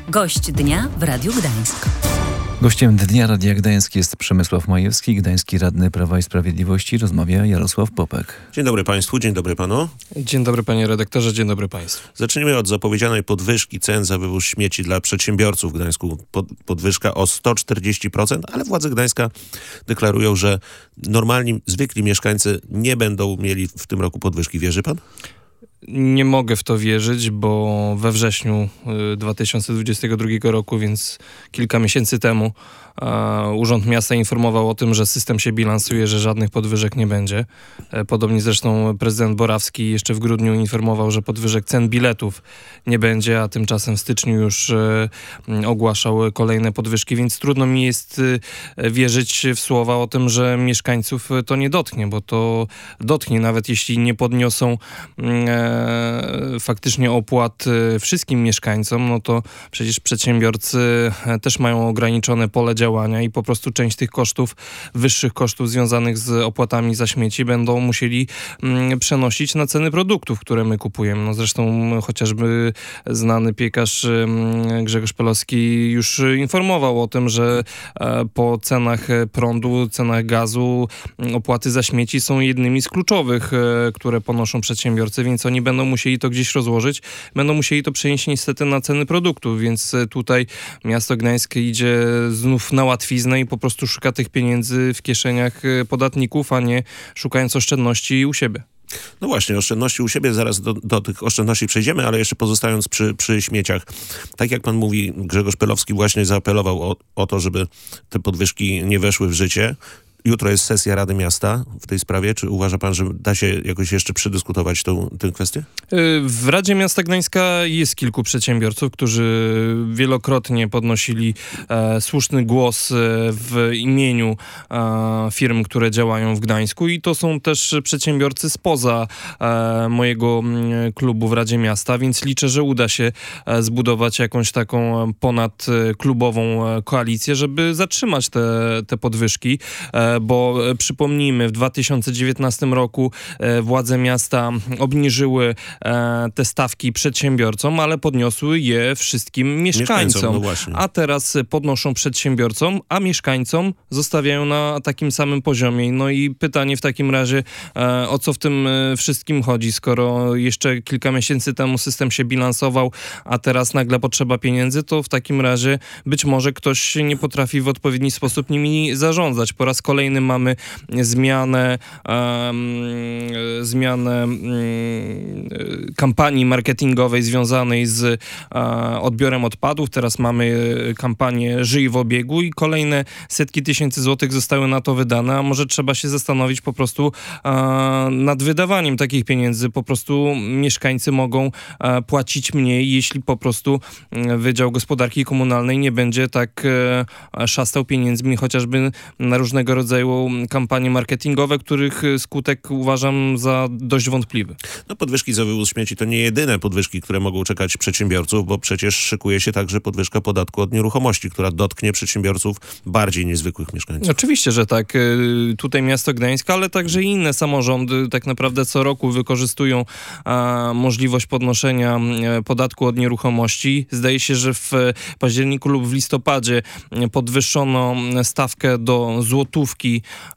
Gość dnia w Radiu Gdańsk. Gościem Dnia Radia Gdańsk jest Przemysław Majewski, gdański radny Prawa i Sprawiedliwości. Rozmawia Jarosław Popek. Dzień dobry Państwu, dzień dobry Panu. Dzień dobry Panie redaktorze, dzień dobry Państwu. Zacznijmy od zapowiedzianej podwyżki cen za wywóz śmieci dla przedsiębiorców w Gdańsku. Podwyżka o 140%, ale władze Gdańska deklarują, że normalni, zwykli mieszkańcy nie będą mieli w tym roku podwyżki. Wierzy Pan? Nie mogę w to wierzyć, bo we wrześniu 2022 roku, więc kilka miesięcy temu, Urząd Miasta informował o tym, że system się bilansuje, że żadnych podwyżek nie będzie. Podobnie zresztą prezydent Borawski jeszcze w grudniu informował, że podwyżek cen biletów nie będzie, a tymczasem w styczniu już ogłaszał kolejne podwyżki, więc trudno mi jest wierzyć w słowa o tym, że mieszkańców to nie dotknie, bo to dotknie, nawet jeśli nie podniosą faktycznie opłat wszystkim mieszkańcom, no to przecież przedsiębiorcy też mają ograniczone pole działania i po prostu część tych kosztów, wyższych kosztów związanych z opłatami za śmieci będą musieli przenosić na ceny produktów, które my kupujemy. No zresztą chociażby znany piekarz Grzegorz Pelowski już informował o tym, że po cenach prądu, cenach gazu opłaty za śmieci są jednymi z kluczowych, które ponoszą przedsiębiorcy, więc oni będą musieli to gdzieś rozłożyć, będą musieli to przenieść niestety na ceny produktów, więc tutaj miasto Gdańskie idzie znów na łatwiznę i po prostu szuka tych pieniędzy w kieszeniach podatników, a nie szukając oszczędności u siebie. No właśnie, oszczędności u siebie, zaraz do tych oszczędności przejdziemy, ale jeszcze pozostając przy śmieciach. Tak jak pan mówi, Grzegorz Pelowski właśnie zaapelował o to, żeby te podwyżki nie weszły w życie. Jutro jest sesja Rady Miasta w tej sprawie. Czy uważa pan, że da się jakoś jeszcze przedyskutować tę kwestię? W Radzie Miasta Gdańska jest kilku przedsiębiorców, którzy wielokrotnie podnosili słuszny głos w imieniu firm, które działają w Gdańsku i to są też przedsiębiorcy spoza mojego klubu w Radzie Miasta, więc liczę, że uda się zbudować jakąś taką ponadklubową koalicję, żeby zatrzymać te podwyżki. Bo przypomnijmy, w 2019 roku władze miasta obniżyły te stawki przedsiębiorcom, ale podniosły je wszystkim mieszkańcom. No właśnie. A teraz podnoszą przedsiębiorcom, a mieszkańcom zostawiają na takim samym poziomie. No i pytanie w takim razie, o co w tym wszystkim chodzi, skoro jeszcze kilka miesięcy temu system się bilansował, a teraz nagle potrzeba pieniędzy, to w takim razie być może ktoś nie potrafi w odpowiedni sposób nimi zarządzać. Po raz kolejny mamy zmianę kampanii marketingowej związanej z odbiorem odpadów. Teraz mamy kampanię Żyj w obiegu i kolejne setki tysięcy złotych zostały na to wydane, a może trzeba się zastanowić po prostu nad wydawaniem takich pieniędzy. Po prostu mieszkańcy mogą płacić mniej, jeśli po prostu Wydział Gospodarki Komunalnej nie będzie tak szastał pieniędzmi, chociażby na różnego rodzaju kampanie marketingowe, których skutek uważam za dość wątpliwy. No podwyżki za wywóz śmieci to nie jedyne podwyżki, które mogą czekać przedsiębiorców, bo przecież szykuje się także podwyżka podatku od nieruchomości, która dotknie przedsiębiorców bardziej niezwykłych mieszkańców. Oczywiście, że tak. Tutaj miasto Gdańsk, ale także i inne samorządy tak naprawdę co roku wykorzystują możliwość podnoszenia podatku od nieruchomości. Zdaje się, że w październiku lub w listopadzie podwyższono stawkę do złotówki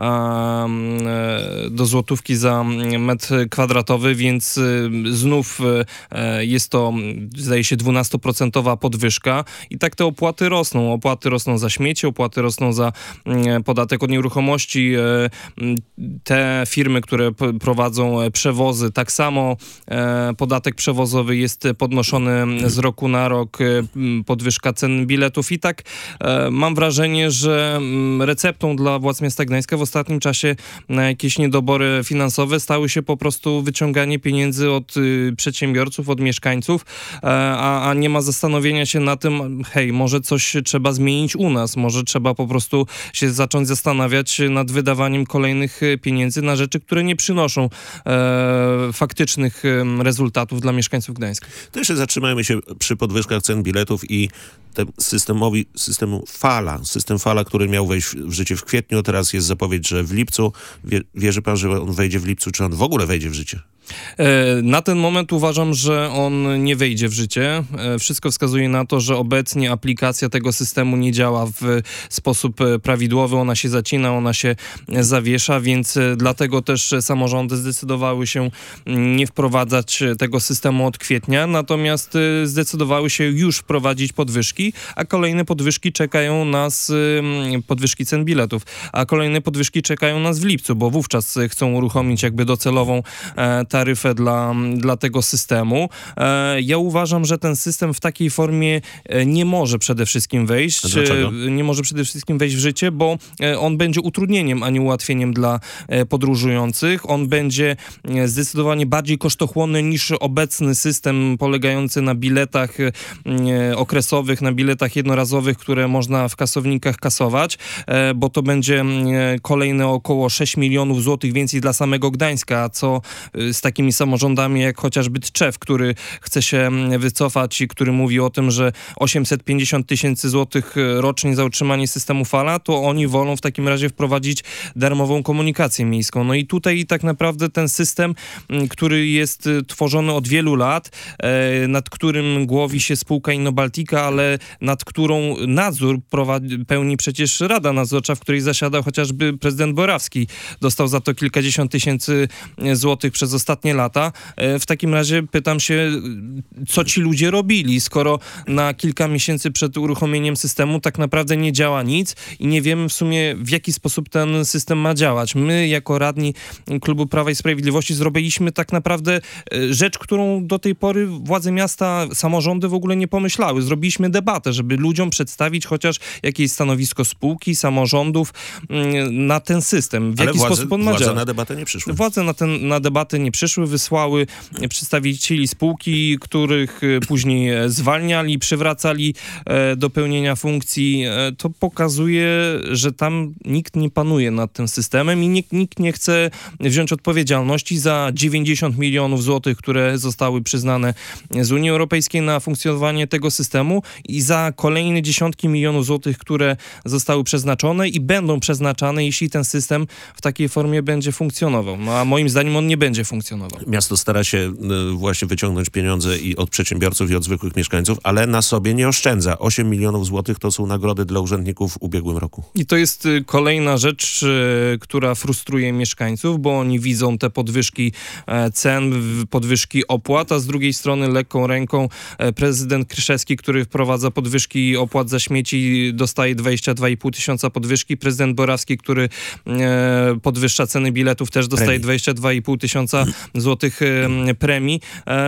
za metr kwadratowy, więc znów jest to, zdaje się, 12% podwyżka i tak te opłaty rosną. Opłaty rosną za śmieci, opłaty rosną za podatek od nieruchomości. Te firmy, które prowadzą przewozy, tak samo podatek przewozowy jest podnoszony z roku na rok, podwyżka cen biletów i tak mam wrażenie, że receptą dla władz miasta Gdańska w ostatnim czasie na jakieś niedobory finansowe stały się po prostu wyciąganie pieniędzy od przedsiębiorców, od mieszkańców, a nie ma zastanowienia się na tym, hej, może coś trzeba zmienić u nas, może trzeba po prostu się zacząć zastanawiać nad wydawaniem kolejnych pieniędzy na rzeczy, które nie przynoszą faktycznych rezultatów dla mieszkańców Gdańska. To jeszcze zatrzymajmy się przy podwyżkach cen biletów i systemu Fala. System Fala, który miał wejść w życie w kwietniu, teraz jest zapowiedź, że w lipcu. Wierzy pan, że on wejdzie w lipcu, czy on w ogóle wejdzie w życie? Na ten moment uważam, że on nie wejdzie w życie. Wszystko wskazuje na to, że obecnie aplikacja tego systemu nie działa w sposób prawidłowy. Ona się zacina, ona się zawiesza, więc dlatego też samorządy zdecydowały się nie wprowadzać tego systemu od kwietnia, natomiast zdecydowały się już wprowadzić podwyżki, a kolejne podwyżki czekają nas, podwyżki cen biletów, a kolejne podwyżki czekają nas w lipcu, bo wówczas chcą uruchomić jakby docelową taryfę dla tego systemu. Ja uważam, że ten system w takiej formie nie może przede wszystkim wejść. A dlaczego? Nie może przede wszystkim wejść w życie, bo on będzie utrudnieniem, a nie ułatwieniem dla podróżujących. On będzie zdecydowanie bardziej kosztochłonny niż obecny system polegający na biletach okresowych, na biletach jednorazowych, które można w kasownikach kasować, bo to będzie kolejne około 6 milionów złotych więcej dla samego Gdańska, co z takimi samorządami jak chociażby Tczew, który chce się wycofać i który mówi o tym, że 850 tysięcy złotych rocznie za utrzymanie systemu Fala, to oni wolą w takim razie wprowadzić darmową komunikację miejską. No i tutaj tak naprawdę ten system, który jest tworzony od wielu lat, nad którym głowi się spółka Innobaltica, ale nad którą nadzór pełni przecież Rada Nadzorcza, w której zasiadał chociażby prezydent Borawski. Dostał za to kilkadziesiąt tysięcy złotych przez ostatnie lata. W takim razie pytam się, co ci ludzie robili, skoro na kilka miesięcy przed uruchomieniem systemu tak naprawdę nie działa nic i nie wiemy w sumie, w jaki sposób ten system ma działać. My jako radni Klubu Prawa i Sprawiedliwości zrobiliśmy tak naprawdę rzecz, którą do tej pory władze miasta, samorządy w ogóle nie pomyślały. Zrobiliśmy debatę, żeby ludziom przedstawić chociaż jakieś stanowisko spółki, samorządów na ten system. W jaki sposób on ma działać. Władze na debatę nie przyszły. Władze na debatę nie przyszły, wysłały przedstawicieli spółki, których później zwalniali, przywracali do pełnienia funkcji. To pokazuje, że tam nikt nie panuje nad tym systemem i nikt nie chce wziąć odpowiedzialności za 90 milionów złotych, które zostały przyznane z Unii Europejskiej na funkcjonowanie tego systemu i za kolejne dziesiątki milionów złotych, które zostały przeznaczone i będą przeznaczane, jeśli ten system w takiej formie będzie funkcjonował. No a moim zdaniem on nie będzie funkcjonował. Miasto stara się właśnie wyciągnąć pieniądze i od przedsiębiorców, i od zwykłych mieszkańców, ale na sobie nie oszczędza. 8 milionów złotych to są nagrody dla urzędników w ubiegłym roku. I to jest kolejna rzecz, która frustruje mieszkańców, bo oni widzą te podwyżki cen, podwyżki opłat, a z drugiej strony lekką ręką prezydent Kryszewski, który wprowadza podwyżki opłat za śmieci, dostaje 22,5 tysiąca podwyżki. Prezydent Borawski, który podwyższa ceny biletów, też dostaje 22,5 tysiąca złotych premii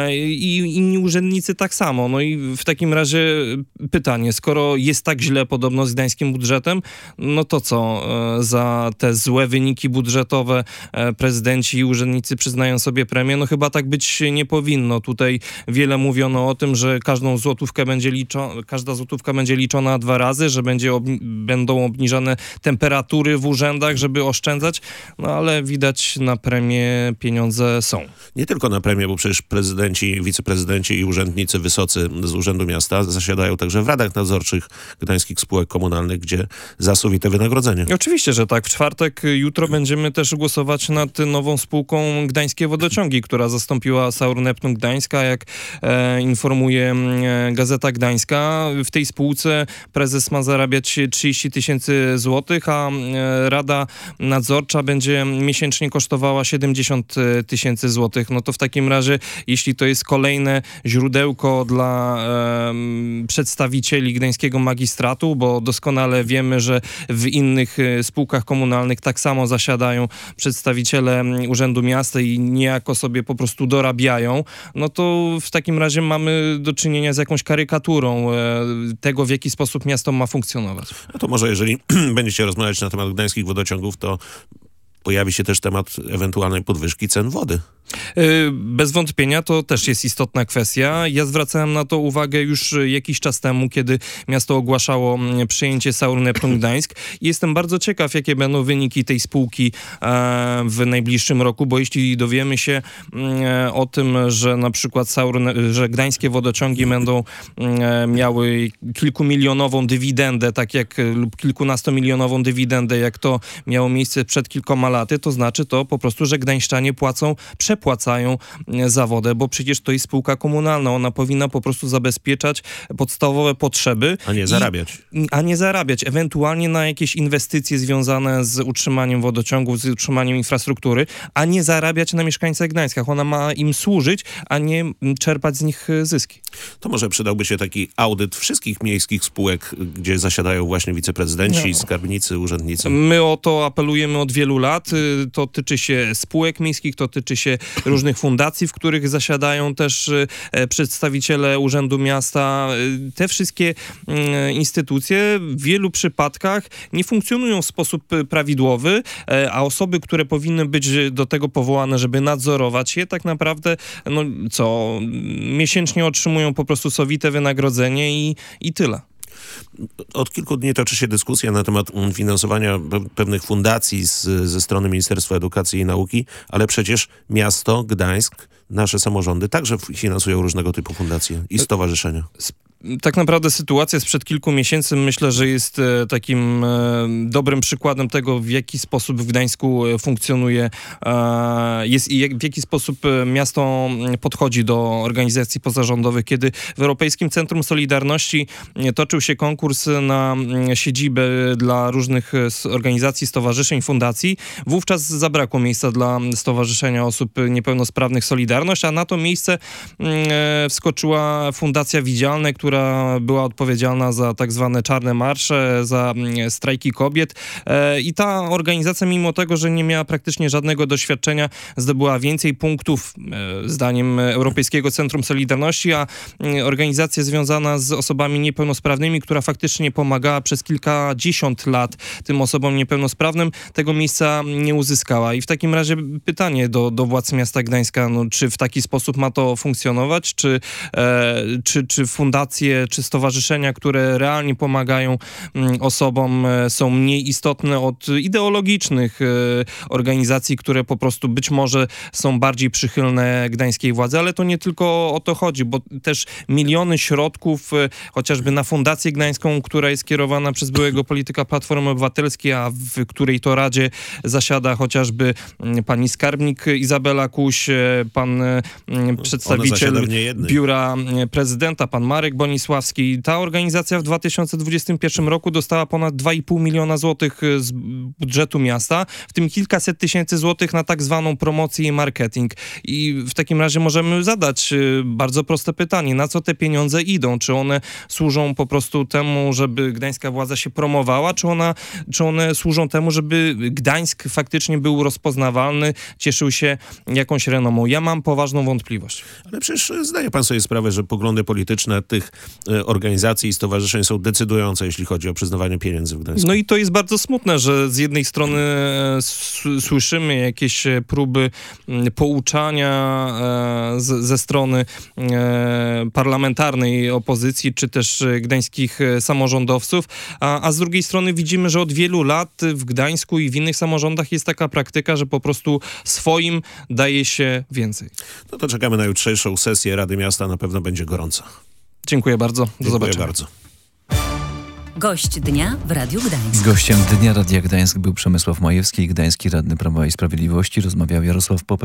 i inni urzędnicy tak samo. No i w takim razie pytanie, skoro jest tak źle podobno z gdańskim budżetem, no to co, za te złe wyniki budżetowe prezydenci i urzędnicy przyznają sobie premię? No chyba tak być nie powinno. Tutaj wiele mówiono o tym, że każda złotówka będzie liczona 2 razy, że będą obniżane temperatury w urzędach, żeby oszczędzać, no ale widać na premię pieniądze są. Nie tylko na premię, bo przecież prezydenci, wiceprezydenci i urzędnicy wysocy z Urzędu Miasta zasiadają także w radach nadzorczych gdańskich spółek komunalnych, gdzie zasuwite wynagrodzenie. Oczywiście, że tak. W czwartek, jutro będziemy też głosować nad nową spółką Gdańskie Wodociągi, która zastąpiła Saur Neptun Gdańska, jak informuje Gazeta Gdańska. W tej spółce prezes ma zarabiać 30 tysięcy złotych, a Rada Nadzorcza będzie miesięcznie kosztowała 70 tysięcy złotych. No to w takim razie, jeśli to jest kolejne źródełko dla przedstawicieli gdańskiego magistratu, bo doskonale wiemy, że w innych spółkach komunalnych tak samo zasiadają przedstawiciele Urzędu Miasta i niejako sobie po prostu dorabiają, no to w takim razie mamy do czynienia z jakąś karykaturą tego, w jaki sposób miasto ma funkcjonować. No to może jeżeli będziecie rozmawiać na temat gdańskich wodociągów, to pojawi się też temat ewentualnej podwyżki cen wody. Bez wątpienia to też jest istotna kwestia. Ja zwracałem na to uwagę już jakiś czas temu, kiedy miasto ogłaszało przejęcie Saur Neptun Gdańsk. Jestem bardzo ciekaw, jakie będą wyniki tej spółki w najbliższym roku, bo jeśli dowiemy się o tym, że na przykład że gdańskie wodociągi będą miały kilkumilionową dywidendę, tak jak lub kilkunastomilionową dywidendę, jak to miało miejsce przed kilkoma laty, to znaczy to po prostu, że gdańszczanie przepłacają za wodę, bo przecież to jest spółka komunalna. Ona powinna po prostu zabezpieczać podstawowe potrzeby. A nie zarabiać. Ewentualnie na jakieś inwestycje związane z utrzymaniem wodociągów, z utrzymaniem infrastruktury, a nie zarabiać na mieszkańcach Gdańska. Ona ma im służyć, a nie czerpać z nich zyski. To może przydałby się taki audyt wszystkich miejskich spółek, gdzie zasiadają właśnie wiceprezydenci, skarbnicy, urzędnicy. My o to apelujemy od wielu lat. To tyczy się spółek miejskich, to tyczy się różnych fundacji, w których zasiadają też przedstawiciele Urzędu Miasta. Te wszystkie instytucje w wielu przypadkach nie funkcjonują w sposób prawidłowy, a osoby, które powinny być do tego powołane, żeby nadzorować je, tak naprawdę miesięcznie otrzymują po prostu sowite wynagrodzenie i tyle. Od kilku dni toczy się dyskusja na temat finansowania pewnych fundacji ze strony Ministerstwa Edukacji i Nauki, ale przecież miasto Gdańsk, nasze samorządy także finansują różnego typu fundacje i stowarzyszenia. Tak naprawdę sytuacja sprzed kilku miesięcy myślę, że jest takim dobrym przykładem tego, w jaki sposób w Gdańsku funkcjonuje i w jaki sposób miasto podchodzi do organizacji pozarządowych. Kiedy w Europejskim Centrum Solidarności toczył się konkurs na siedzibę dla różnych organizacji, stowarzyszeń, fundacji, wówczas zabrakło miejsca dla Stowarzyszenia Osób Niepełnosprawnych Solidarność, a na to miejsce wskoczyła Fundacja Widzialne, która była odpowiedzialna za tak zwane czarne marsze, za strajki kobiet i ta organizacja, mimo tego, że nie miała praktycznie żadnego doświadczenia, zdobyła więcej punktów zdaniem Europejskiego Centrum Solidarności, a organizacja związana z osobami niepełnosprawnymi, która faktycznie pomagała przez kilkadziesiąt lat tym osobom niepełnosprawnym, tego miejsca nie uzyskała. I w takim razie pytanie do władz miasta Gdańska, czy w taki sposób ma to funkcjonować, czy fundacje, czy stowarzyszenia, które realnie pomagają osobom, są mniej istotne od ideologicznych organizacji, które po prostu być może są bardziej przychylne gdańskiej władzy, ale to nie tylko o to chodzi, bo też miliony środków, chociażby na Fundację Gdańską, która jest kierowana przez byłego polityka Platformy Obywatelskiej, a w której to radzie zasiada chociażby pani skarbnik Izabela Kuś, pan przedstawiciel biura prezydenta, pan Marek Bonisławski. Ta organizacja w 2021 roku dostała ponad 2,5 miliona złotych z budżetu miasta, w tym kilkaset tysięcy złotych na tak zwaną promocję i marketing. I w takim razie możemy zadać bardzo proste pytanie, na co te pieniądze idą? Czy one służą po prostu temu, żeby gdańska władza się promowała, czy one służą temu, żeby Gdańsk faktycznie był rozpoznawalny, cieszył się jakąś renomą? Ja mam poważną wątpliwość. Ale przecież zdaje pan sobie sprawę, że poglądy polityczne tych organizacji i stowarzyszeń są decydujące, jeśli chodzi o przyznawanie pieniędzy w Gdańsku. No i to jest bardzo smutne, że z jednej strony słyszymy jakieś próby pouczania ze strony parlamentarnej opozycji, czy też gdańskich samorządowców, a z drugiej strony widzimy, że od wielu lat w Gdańsku i w innych samorządach jest taka praktyka, że po prostu swoim daje się więcej. No to czekamy na jutrzejszą sesję Rady Miasta, na pewno będzie gorąca. Dziękuję bardzo. Do zobaczenia. Dziękuję bardzo. Gość dnia w Radiu Gdańsk. Gościem Dnia Radia Gdańsk był Przemysław Majewski, gdański radny Prawa i Sprawiedliwości. Rozmawiał Jarosław Popek.